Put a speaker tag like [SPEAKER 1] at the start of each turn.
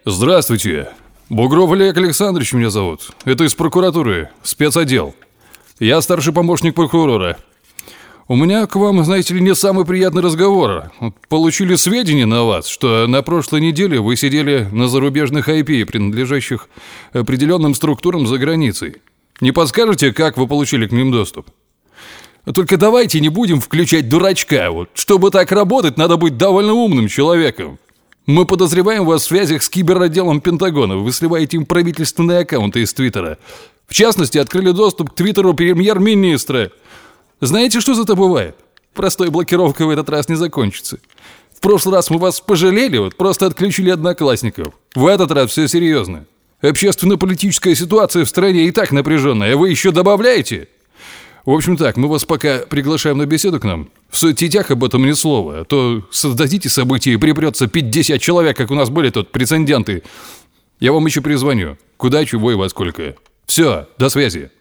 [SPEAKER 1] Здравствуйте. Бугров Олег Александрович меня зовут. Это из прокуратуры, спецотдел. Я старший помощник прокурора. У меня к вам, знаете ли, не самый приятный разговор. Получили сведения на вас, что на прошлой неделе вы сидели на зарубежных IP, принадлежащих определенным структурам за границей. Не подскажете, как вы получили к ним доступ? Только давайте не будем включать дурачка. Чтобы так работать, надо быть довольно умным человеком. Мы подозреваем вас в связях с киберотделом Пентагона. Вы сливаете им правительственные аккаунты из Твиттера. В частности, открыли доступ к Твиттеру премьер-министра. Знаете, что за это бывает? Простой блокировкой в этот раз не закончится. В прошлый раз мы вас пожалели, просто отключили одноклассников. В этот раз все серьезно. Общественно-политическая ситуация в стране и так напряженная, а вы еще добавляете? В общем так, мы вас пока приглашаем на беседу к нам. В соцсетях об этом ни слова, а то создадите события и припрется 50 человек, как у нас были тут прецеденты. Я вам еще перезвоню. Куда, чего и во сколько. Все, до связи.